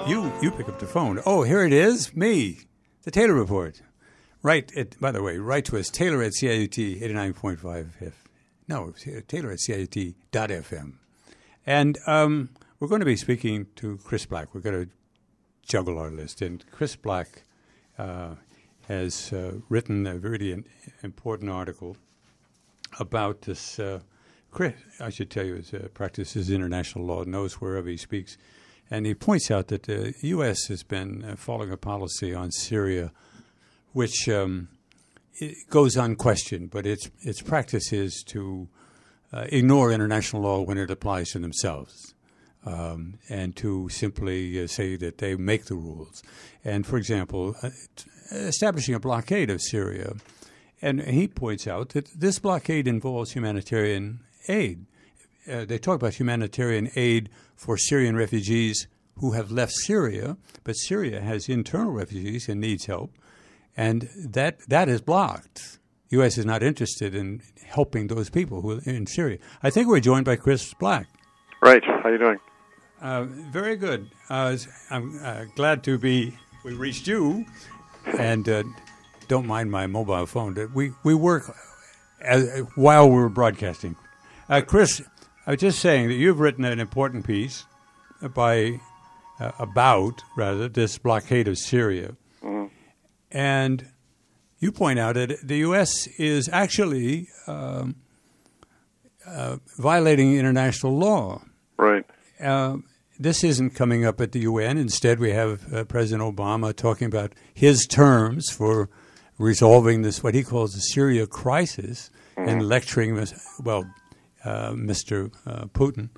You pick up the phone. Oh, here it is, me, the Taylor Report. By the way, write to us, Taylor at CIUT 89.5 F. No, Taylor at CIUT.FM. And we're going to be speaking to Chris Black. We're going to juggle our list. And Chris Black has written a very important article about this. Chris, I should tell you, practices international law, knows wherever he speaks. And he points out that the U.S. has been following a policy on Syria which it goes unquestioned, but its practice is to ignore international law when it applies to themselves, and to simply say that they make the rules. And, for example, establishing a blockade of Syria, and he points out that this blockade involves humanitarian aid. They talk about humanitarian aid for Syrian refugees who have left Syria, but Syria has internal refugees and needs help, and that is blocked. The U.S. is not interested in helping those people who are in Syria. I think we're joined by Chris Black. Right. How are you doing? Very good. I'm glad to be. We reached you, and don't mind my mobile phone. We work while we're broadcasting. Chris, I was just saying that you've written an important piece about this blockade of Syria. Mm-hmm. And you point out that the U.S. is actually violating international law. Right. This isn't coming up at the UN. Instead, we have President Obama talking about his terms for resolving this, what he calls the Syria crisis, mm-hmm. and lecturing, Mr. Putin.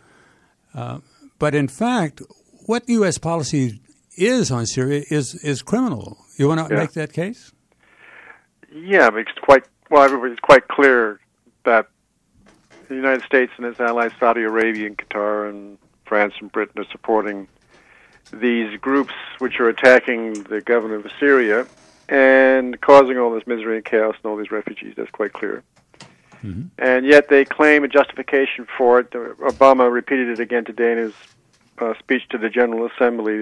But in fact, what U.S. policy is on Syria is criminal. You want to make that case? Yeah, but everybody's quite clear that the United States and its allies, Saudi Arabia and Qatar and France and Britain, are supporting these groups which are attacking the government of Syria and causing all this misery and chaos and all these refugees. That's quite clear. Mm-hmm. And yet they claim a justification for it. Obama repeated it again today in his speech to the General Assembly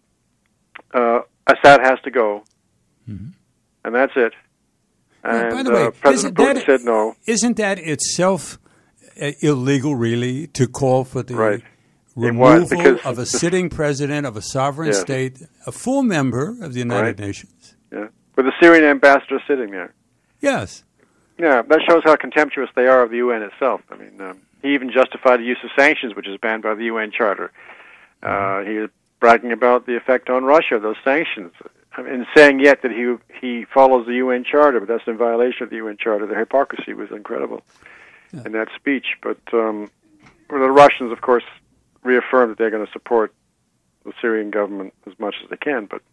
that Assad has to go, mm-hmm. and that's it. And by the way, President Putin said no. Isn't that itself illegal, really, to call for the removal of a sitting president of a sovereign state, a full member of the United Nations? Yeah, with the Syrian ambassador sitting there. Yes. Yeah, that shows how contemptuous they are of the UN itself. I mean, he even justified the use of sanctions, which is banned by the UN Charter. He is bragging about the effect on Russia of those sanctions, and saying yet that he follows the UN Charter, but that's in violation of the UN Charter. The hypocrisy was incredible in that speech. But the Russians, of course, reaffirmed that they're going to support the Syrian government as much as they can. But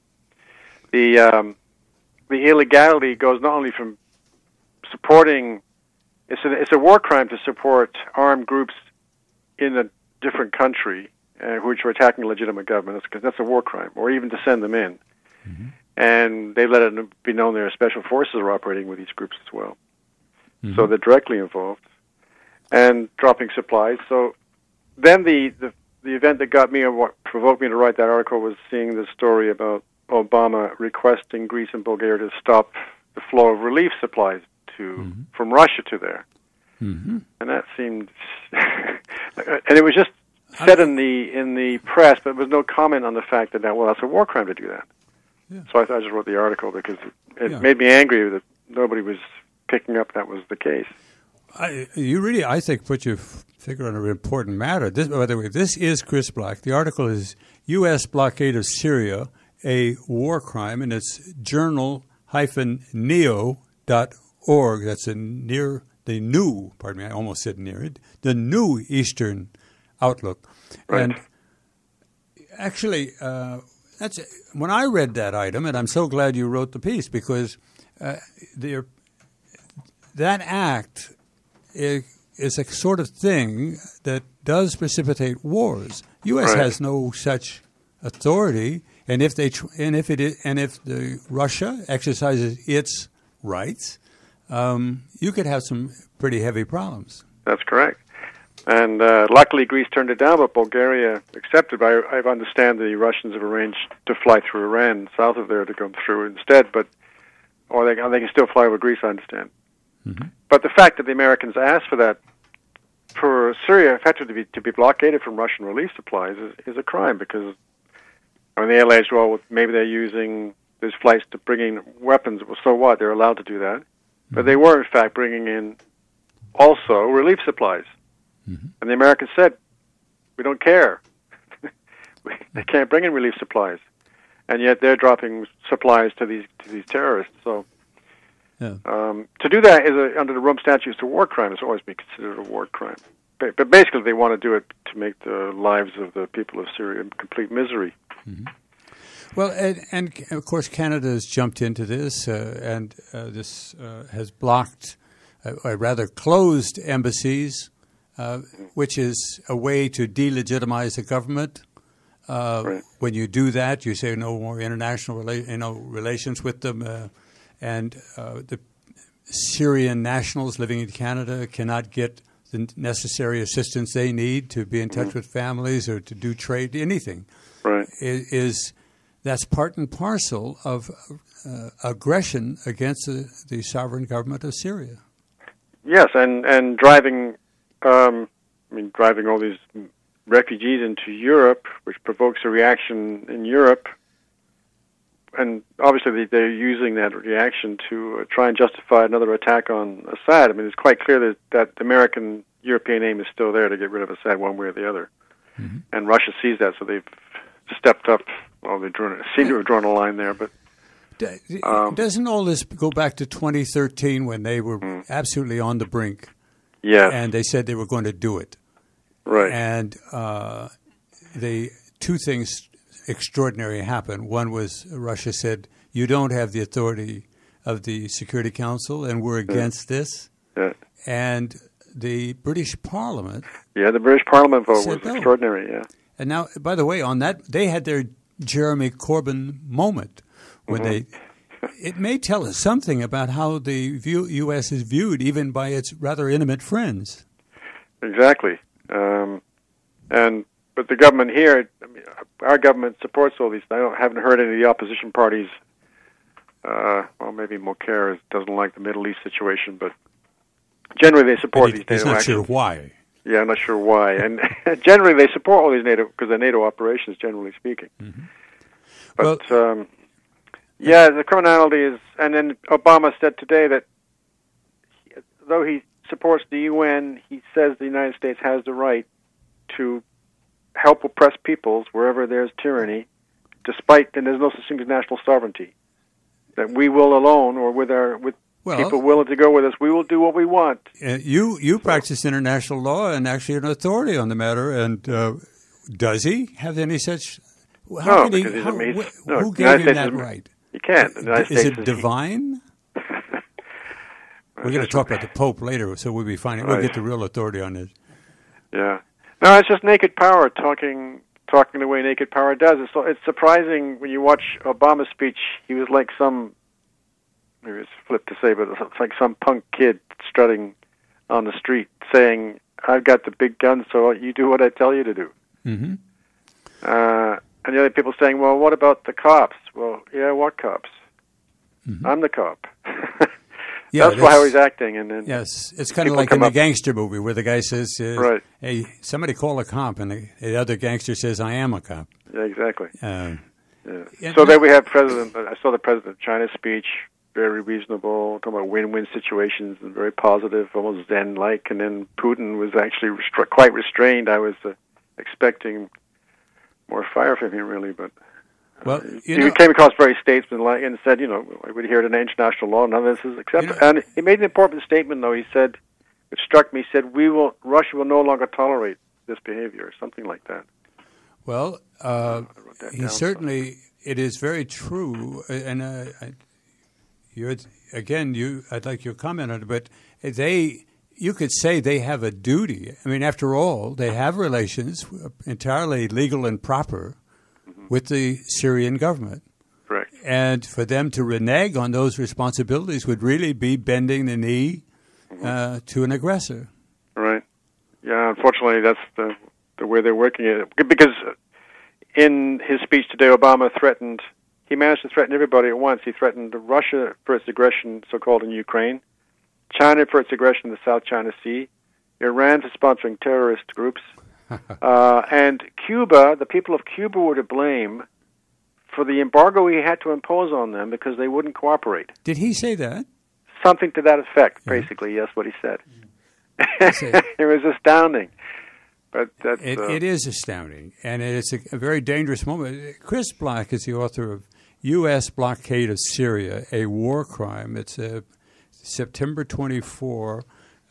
the illegality goes not only from supporting. It's a war crime to support armed groups in a different country which are attacking a legitimate government. That's a war crime, or even to send them in. Mm-hmm. And they let it be known their special forces are operating with these groups as well. Mm-hmm. So they're directly involved and dropping supplies. So then the event that got me, or what provoked me to write that article, was seeing the story about Obama requesting Greece and Bulgaria to stop the flow of relief supplies from Russia to there. Mm-hmm. And that seemed, and it was just said in the press, but there was no comment on the fact that that's a war crime to do that. Yeah. So I just wrote the article because it made me angry that nobody was picking up that was the case. You really, I think, put your finger on an important matter. By the way, this is Chris Black. The article is U.S. Blockade of Syria, a War Crime, and it's journal-neo.org. That's the new Eastern Outlook. Right. And actually, when I read that item, and I'm so glad you wrote the piece, because that act is a sort of thing that does precipitate wars. U.S. has no such authority, and if Russia exercises its rights, you could have some pretty heavy problems. That's correct. And luckily, Greece turned it down, but Bulgaria accepted. But I understand the Russians have arranged to fly through Iran, south of there, to come through instead. Or they can still fly over Greece, I understand. Mm-hmm. But the fact that the Americans asked for that, for Syria effectively to be blockaded from Russian relief supplies, is a crime, because they alleged, well, maybe they're using these flights to bring in weapons. Well, so what? They're allowed to do that. Mm-hmm. But they were, in fact, bringing in also relief supplies. Mm-hmm. And the Americans said, we don't care. They can't bring in relief supplies. And yet they're dropping supplies to these terrorists. So to do that under the Rome Statute is a war crime. It's always been considered a war crime. But basically they want to do it to make the lives of the people of Syria complete misery. Mm-hmm. Well, and of course Canada has jumped into this, and this has blocked, or rather closed embassies, which is a way to delegitimize the government. Right. When you do that, you say no more international relations with them, and the Syrian nationals living in Canada cannot get the necessary assistance they need to be in touch with families or to do trade, anything. Right. That's part and parcel of aggression against the sovereign government of Syria. Yes, and driving all these refugees into Europe, which provokes a reaction in Europe, and obviously they're using that reaction to try and justify another attack on Assad. I mean, it's quite clear that the American-European aim is still there to get rid of Assad one way or the other. Mm-hmm. And Russia sees that, so they've stepped up. Well, they seem to have drawn a line there, but... Doesn't all this go back to 2013 when they were absolutely on the brink? Yes. And they said they were going to do it. Right. And the two things extraordinary happened. One was Russia said, you don't have the authority of the Security Council, and we're against this. Yeah. And the British Parliament... Yeah, the British Parliament vote was no. extraordinary, yeah. And now, by the way, on that, they had their Jeremy Corbyn moment when it may tell us something about how the U.S. is viewed, even by its rather intimate friends. Exactly. But the government here, our government supports all these. I haven't heard any of the opposition parties. Well, maybe Mulcair doesn't like the Middle East situation, but generally they support these NATO actions. He's not sure why. Yeah, I'm not sure why. And generally they support all these NATO, because they're NATO operations, generally speaking. Mm-hmm. But, the criminality is... And then Obama said today that though he supports the UN, he says the United States has the right to help oppressed peoples wherever there's tyranny, despite that there's no such thing as national sovereignty. That we will alone, or with people willing to go with us, we will do what we want. You practice international law and actually an authority on the matter, and does he have any such... Who gave him that right? You can't. Is it divine? We're going to talk about the Pope later, so we'll be finding. We'll get the real authority on this. Yeah. No, it's just naked power talking the way naked power does. It's surprising when you watch Obama's speech. He was like maybe it's flip to say, but it's like some punk kid strutting on the street saying, I've got the big gun, so you do what I tell you to do. Mm-hmm. And the other people saying, well, what about the cops? Well, yeah, what cops? Mm-hmm. I'm the cop. That's how he's acting. And then yes, it's kind of like in the gangster movie where the guy says, hey, somebody call a cop, and the other gangster says, I am a cop. Yeah, exactly. So then we have I saw the President of China's speech, very reasonable, talking about win-win situations and very positive, almost Zen-like. And then Putin was actually quite restrained. I was expecting more fire from him, really, but he came across very statesmanlike and said, we're here to international law, none of this is acceptable. And he made an important statement, though. He said, which struck me, he said, Russia will no longer tolerate this behavior, or something like that. Well, it is very true, and I'd like your comment on it, but you could say they have a duty. I mean, after all, they have relations entirely legal and proper with the Syrian government. Correct. And for them to renege on those responsibilities would really be bending the knee to an aggressor. Right. Yeah, unfortunately, that's the way they're working it. Because in his speech today, Obama he managed to threaten everybody at once. He threatened Russia for its aggression, so-called, in Ukraine, China for its aggression in the South China Sea, Iran for sponsoring terrorist groups, and Cuba. The people of Cuba were to blame for the embargo he had to impose on them because they wouldn't cooperate. Did he say that? Something to that effect, basically. Yes, what he said. It was astounding. But it is astounding, and it's a very dangerous moment. Chris Black is the author of U.S. Blockade of Syria, a War Crime. It's September 24,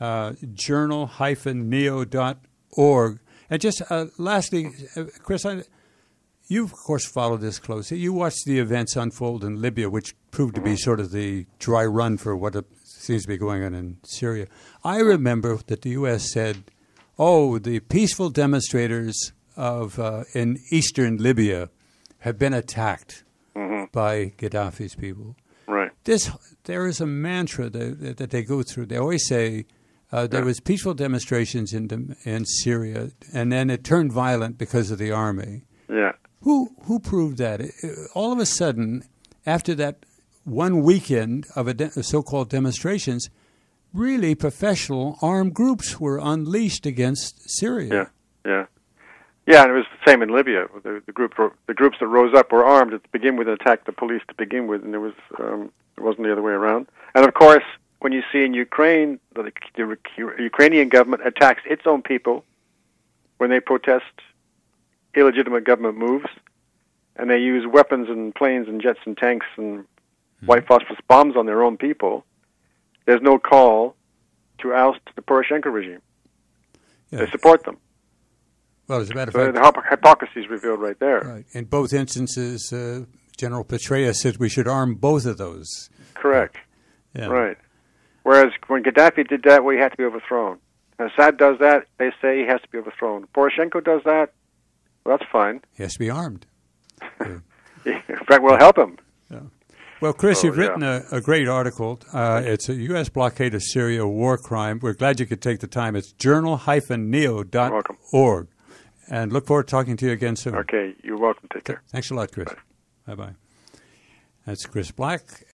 journal-neo.org. And just lastly, Chris, you, of course, followed this closely. You watched the events unfold in Libya, which proved to be sort of the dry run for what seems to be going on in Syria. I remember that the U.S. said, the peaceful demonstrators in eastern Libya have been attacked by Gaddafi's people. Right. There is a mantra that they go through. They always say there was peaceful demonstrations in Syria, and then it turned violent because of the army. Yeah. Who proved that? All of a sudden, after that one weekend of so-called demonstrations, really professional armed groups were unleashed against Syria. Yeah, and it was the same in Libya. The groups that rose up were armed to begin with and attacked the police to begin with, and it wasn't the other way around. And of course, when you see in Ukraine, the Ukrainian government attacks its own people when they protest illegitimate government moves, and they use weapons and planes and jets and tanks and white phosphorus bombs on their own people, there's no call to oust the Poroshenko regime. Yeah. They support them. Well, as a matter of fact, the hypocrisy is revealed right there. Right. In both instances, General Petraeus said we should arm both of those. Correct. Yeah. Right. Whereas when Gaddafi did that, he had to be overthrown. Assad does that, they say he has to be overthrown. Poroshenko does that, well, that's fine. He has to be armed. In fact, we'll help him. Yeah. Well, Chris, you've written a great article. It's a U.S. Blockade of Syria, war crime. We're glad you could take the time. It's journal-neo.org. And look forward to talking to you again soon. Okay, you're welcome. Take care. Thanks a lot, Chris. Bye. Bye-bye. That's Chris Black.